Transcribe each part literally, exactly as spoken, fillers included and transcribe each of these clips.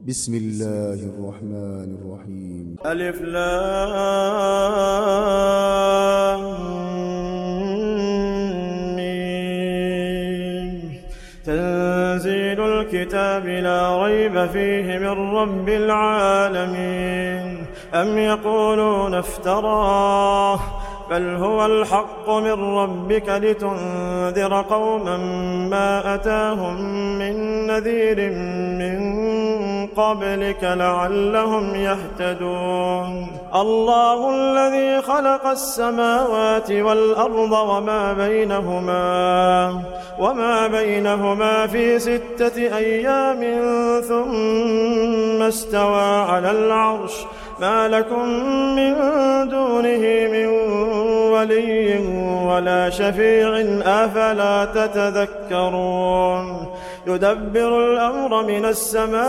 بسم الله الرحمن الرحيم. ألف لام ميم. تنزيل الكتاب لا ريب فيه من رب العالمين. أم يقولون افتراه بل هو الحق من ربك لتنذر قوما ما أتاهم من نذير من قبلك لعلهم يهتدون. الله الذي خلق السماوات والأرض وما بينهما وما بينهما في ستة أيام ثم استوى على العرش ما لكم من دونه من ولي ولا شفيع أفلا تتذكرون. يدبر الأمر من السماء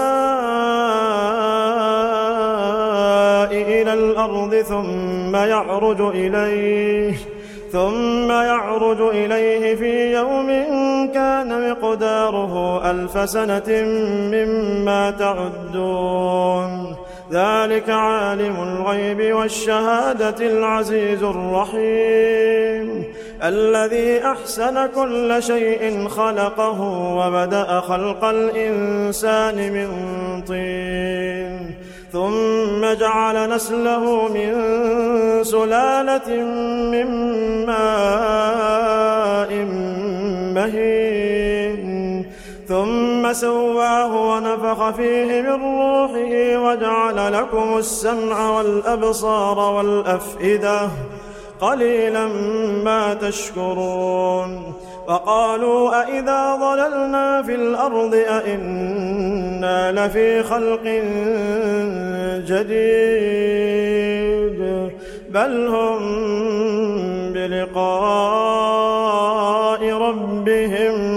إلى الأرض ثم يعرج إليه ثم يعرج إليه في يوم كان مقداره ألف سنة مما تعدون. ذلك عالم الغيب والشهادة العزيز الرحيم الذي أحسن كل شيء خلقه وبدأ خلق الإنسان من طين ثم جعل نسله من سلالة من ماء مهين ثم سواه ونفخ فيه من روحه وجعل لكم السمع والأبصار والأفئدة قليلا ما تشكرون. وقالوا أئذا ضللنا في الأرض أئنا لفي خلق جديد بل هم بلقاء ربهم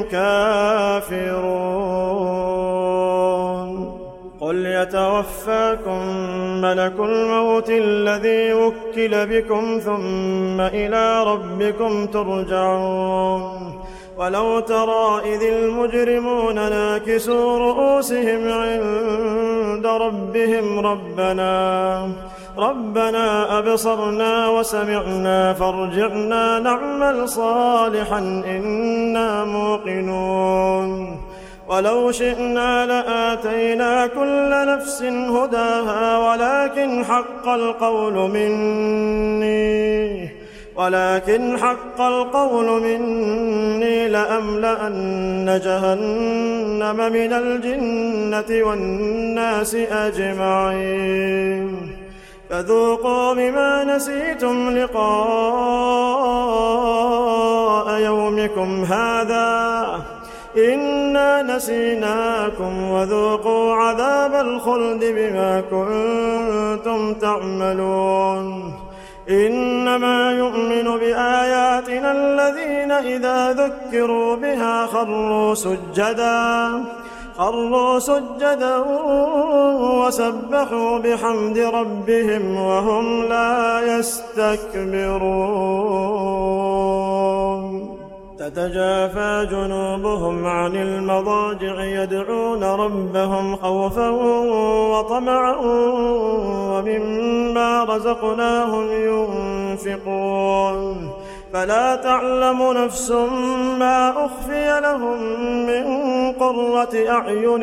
كافرون. قل يتوفاكم ملك الموت الذي وكل بكم ثم إلى ربكم ترجعون. ولو ترى إذ المجرمون ناكسوا رؤوسهم عند ربهم ربنا ربنا أبصرنا وسمعنا فارجعنا نعمل صالحا إنا موقنون. ولو شئنا لآتينا كل نفس هداها ولكن حق القول مني ولكن حق القول مني لأملأن جهنم من الجنة والناس أجمعين. فذوقوا بما نسيتم لقاء يومكم هذا إنا نسيناكم وذوقوا عذاب الخلد بما كنتم تعملون. إنما يؤمن بآياتنا الذين إذا ذكروا بها خروا سجدا خروا سجدا وسبحوا بحمد ربهم وهم لا يستكبرون. تتجافى جنوبهم عن المضاجع يدعون ربهم خوفا وطمعا ومما رزقناهم ينفقون. فلا تعلم نفس ما أخفي لهم من قرة أعين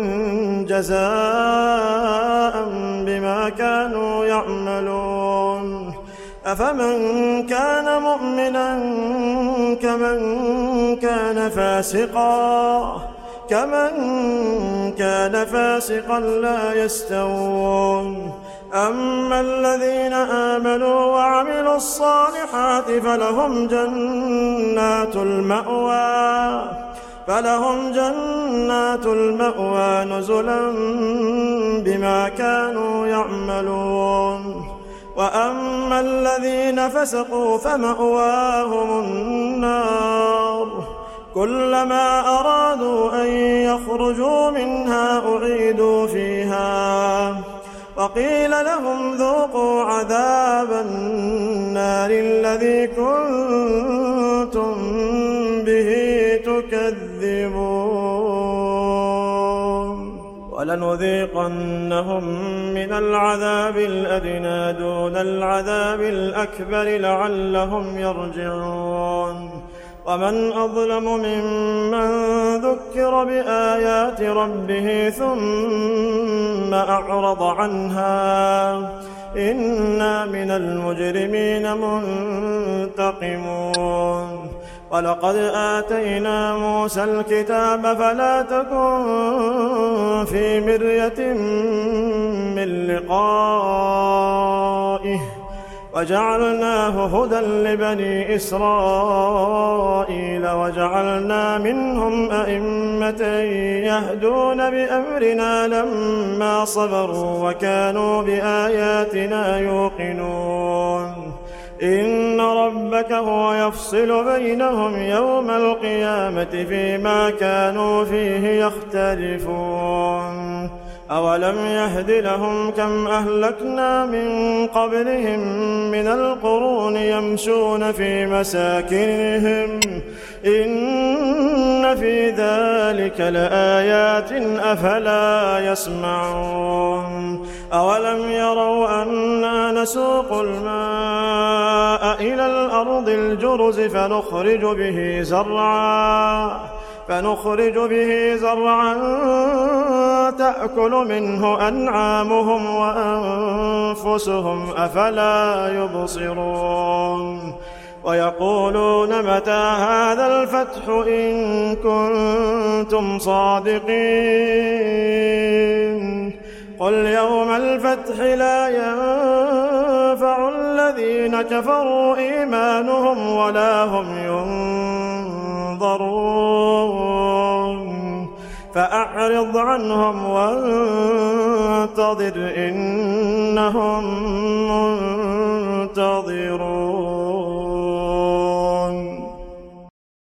جزاء بما كانوا يعملون. أفمن كان مؤمنا كمن كان فاسقا كمن كان فاسقا لا يستوون. أما الذين آمنوا وعملوا الصالحات فلهم جنات المأوى فلهم جنات المأوى نزلا بما كانوا يعملون. وأما الذين فسقوا فمأواهم النار كلما أرادوا أن يخرجوا منها أعيدوا فيها وقيل لهم ذوقوا عذاب النار الذي كنتم به تكذبون. ولنذيقنهم من العذاب الأدنى دون العذاب الأكبر لعلهم يرجعون. ومن أظلم ممن ذكر بآيات ربه ثم أعرض عنها إنا من المجرمين منتقمون. ولقد آتينا موسى الكتاب فلا تكن في مرية من لقائه وجعلناه هدى لبني إسرائيل وجعلنا منهم أئمة يهدون بأمرنا لما صبروا وكانوا بآياتنا يوقنون. إن ربك هو يفصل بينهم يوم القيامة فيما كانوا فيه يختلفون. أولم يهد لهم كم أهلكنا من قبلهم من القرون يمشون في مساكنهم إن في ذلك لآيات أفلا يسمعون. أولم يروا أنا نسوق الماء إلى الأرض الجرز فنخرج به زرعا فنخرج به زرعا تأكل منه أنعامهم وأنفسهم أفلا يبصرون. ويقولون متى هذا الفتح إن كنتم صادقين قل يوم الفتح لا ينفع الذين كفروا إيمانهم ولا هم ينظرون. فأعرض عنهم وانتظر إنهم منتظرون.